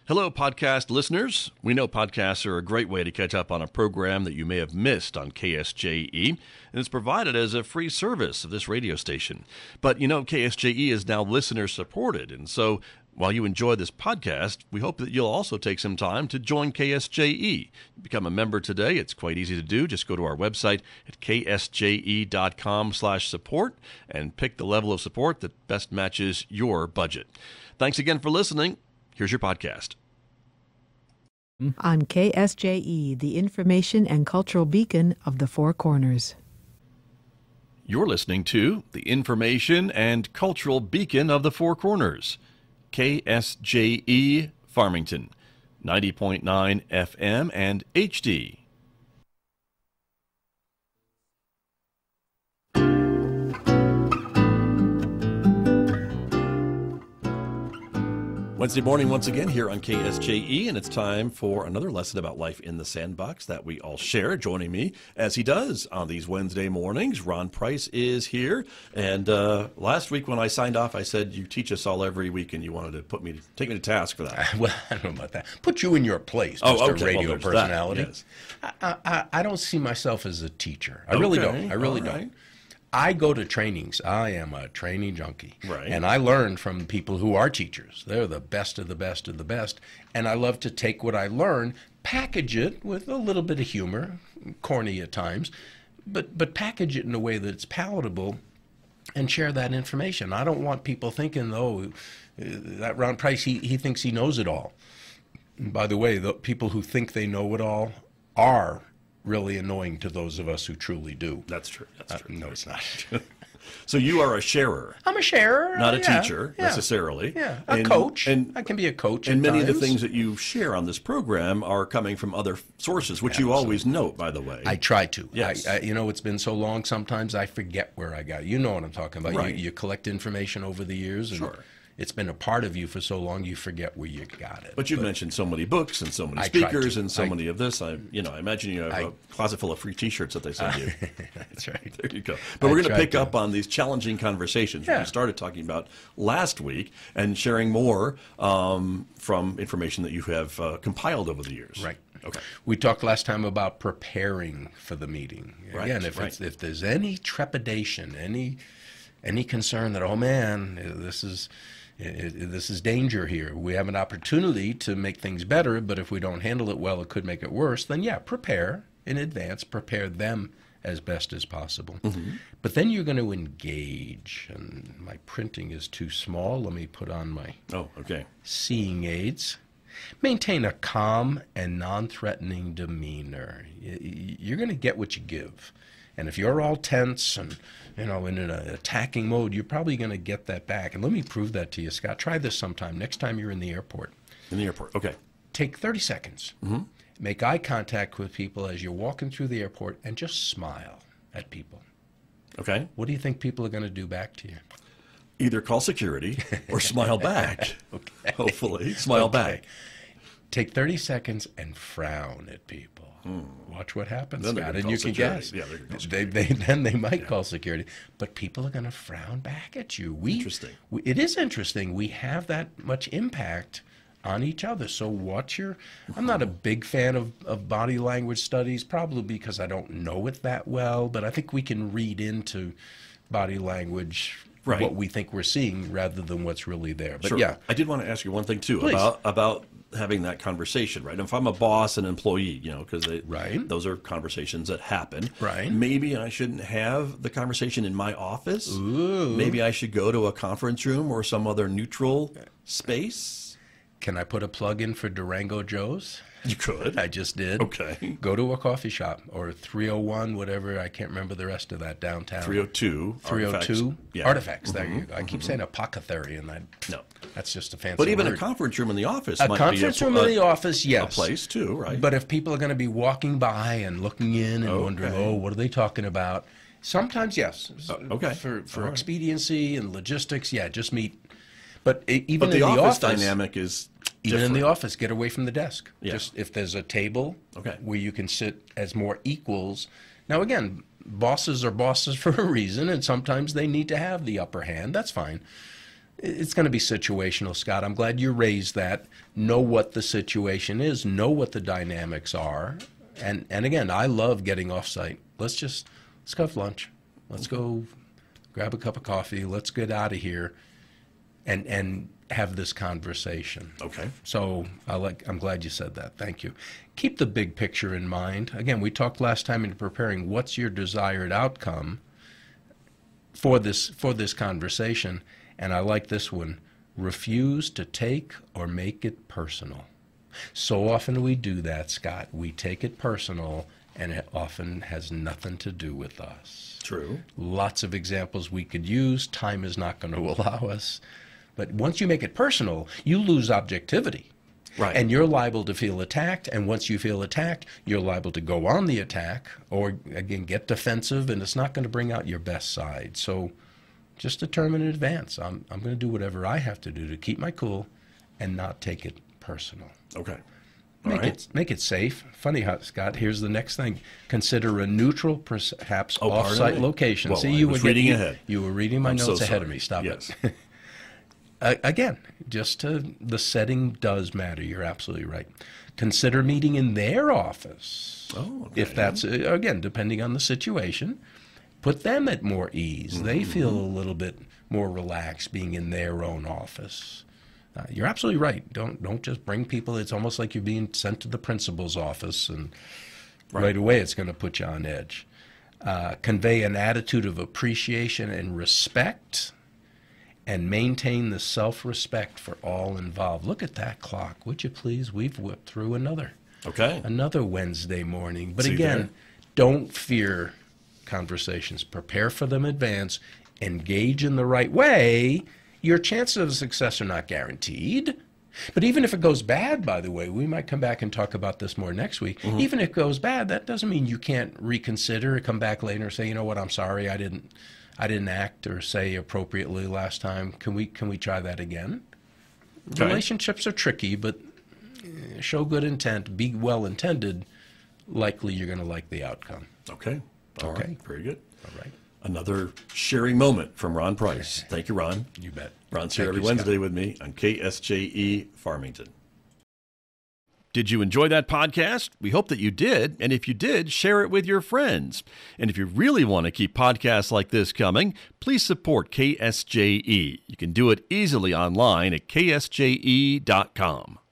Hello, podcast listeners. We know podcasts are a great way to catch up on a program that you may have missed on KSJE, and it's provided as a free service of this radio station. But you know, KSJE is now listener supported, and so while you enjoy this podcast, we hope that you'll also take some time to join KSJE. Become a member today. It's quite easy to do. Just go to our website at ksje.com/support and pick the level of support that best matches your budget. Thanks again for listening. Here's your podcast. On KSJE, the information and cultural beacon of the Four Corners. You're listening to the information and cultural beacon of the Four Corners, KSJE Farmington, 90.9 FM and HD. Wednesday morning once again here on KSJE, and it's time for another lesson about life in the sandbox that we all share. Joining me, as he does on these Wednesday mornings, Ron Price is here. And last week when I signed off, I said you teach us all every week, and you wanted to take me to task for that. Well, I don't know about that. Put you in your place, Oh, Mr. okay. Radio Well, personality. that, yes. I don't see myself as a teacher. I really don't. I really all right. don't. I go to trainings. I am a training junkie. Right. And I learn from people who are teachers. They're the best of the best of the best. And I love to take what I learn, package it with a little bit of humor, corny at times, but package it in a way that it's palatable and share that information. I don't want people thinking, that Ron Price, he thinks he knows it all. And by the way, the people who think they know it all are really annoying to those of us who truly do. That's true. That's true. No, it's not. So you are a sharer. I'm a sharer. Not a yeah, teacher, yeah, necessarily. Yeah, a coach. And I can be a coach And at many of the times. things that you share on this program are coming from other sources, which you always note, by the way. I try to. Yes. It's been so long, sometimes I forget where I got it. You know what I'm talking about. Right. You collect information over the years, and Sure. it's been a part of you for so long, you forget where you got it. But you've mentioned so many books and so many I tried speakers to. and so many of this. I imagine you have a closet full of free T-shirts that they send you. That's right. There you go. But we're going to tried pick to. up on these challenging conversations that Yeah. we started talking about last week and sharing more from information that you have compiled over the years. Right. Okay. We talked last time about preparing for the meeting. Right, Again, if there's any trepidation, any concern that, oh man, this is danger here, we have an opportunity to make things better, but if we don't handle it well, it could make it worse, then yeah, prepare in advance, prepare them as best as possible. Mm-hmm. But then you're going to engage, and my printing is too small. Let me put on my seeing aids. Maintain a calm and non-threatening demeanor. You're going to get what you give. And if you're all tense and, in an attacking mode, you're probably going to get that back. And let me prove that to you, Scott. Try this sometime. Next time you're in the airport. In the airport, okay. Take 30 seconds. Mm-hmm. Make eye contact with people as you're walking through the airport and just smile at people. Okay. What do you think people are going to do back to you? Either call security or smile back. Okay. Hopefully. Smile back. Take 30 seconds and frown at people. Watch what happens, Then Scott, and you can guess. Yeah, they're gonna call security. Then they might call security, but people are going to frown back at you. Interesting. It is interesting. We have that much impact on each other. So watch your. I'm not a big fan of body language studies, probably because I don't know it that well. But I think we can read into body language what we think we're seeing rather than what's really there. But yeah, I did want to ask you one thing too. Please. about having that conversation, right? If I'm a boss and employee, because those are conversations that happen. Right. Maybe I shouldn't have the conversation in my office. Ooh. Maybe I should go to a conference room or some other neutral space. Can I put a plug in for Durango Joe's? You could. I just did. Okay. Go to a coffee shop or 301, whatever. I can't remember the rest of that downtown. 302. 302. Artifacts. There you go. I keep saying apothecary, and that's just a fancy But even word. a conference room in the office A might conference be room in the office, yes. a place too, right? But if people are going to be walking by and looking in and wondering, what are they talking about? Sometimes, yes. For expediency and logistics, just meet. But even in the office dynamic is even in different. the office, get away from the desk. Yeah. Just if there's a table where you can sit as more equals. Now, again, bosses are bosses for a reason, and sometimes they need to have the upper hand. That's fine. It's going to be situational, Scott. I'm glad you raised that. Know what the situation is. Know what the dynamics are. And again, I love getting off-site. Let's go have lunch. Let's go grab a cup of coffee. Let's get out of here and have this conversation. Okay. So I'm glad you said that. Thank you. Keep the big picture in mind. Again, we talked last time in preparing what's your desired outcome for this conversation, and I like this one. Refuse to take or make it personal. So often we do that, Scott. We take it personal, and it often has nothing to do with us. True. Lots of examples we could use. Time is not going to allow us. But once you make it personal, you lose objectivity. Right. And you're liable to feel attacked. And once you feel attacked, you're liable to go on the attack or, again, get defensive, and it's not going to bring out your best side. So just determine in advance. I'm going to do whatever I have to do to keep my cool and not take it personal. Okay. Make it safe. Funny how, Scott, here's the next thing. Consider a neutral, perhaps off-site location. Well, See, you were reading ahead. You were reading my notes ahead of me. Stop it. Again, the setting does matter. You're absolutely right. Consider meeting in their office. Oh, okay. If that's, again, depending on the situation. Put them at more ease. Mm-hmm. They feel a little bit more relaxed being in their own office. You're absolutely right. Don't just bring people. It's almost like you're being sent to the principal's office, and right away it's going to put you on edge. Convey an attitude of appreciation and respect, and maintain the self-respect for all involved. Look at that clock, would you please? We've whipped through another Wednesday morning. But again, don't fear conversations. Prepare for them in advance. Engage in the right way. Your chances of success are not guaranteed. But even if it goes bad, by the way, we might come back and talk about this more next week. Mm-hmm. Even if it goes bad, that doesn't mean you can't reconsider or come back later and say, you know what, I'm sorry, I didn't act or say appropriately last time. Can we try that again? Okay. Relationships are tricky, but show good intent, be well intended. Likely you're going to like the outcome. Okay. All right. Very good. All right. Another sharing moment from Ron Price. Thank you, Ron. You bet. Ron's here every Wednesday with me on KSJE Farmington. Did you enjoy that podcast? We hope that you did. And if you did, share it with your friends. And if you really want to keep podcasts like this coming, please support KSJE. You can do it easily online at ksje.com.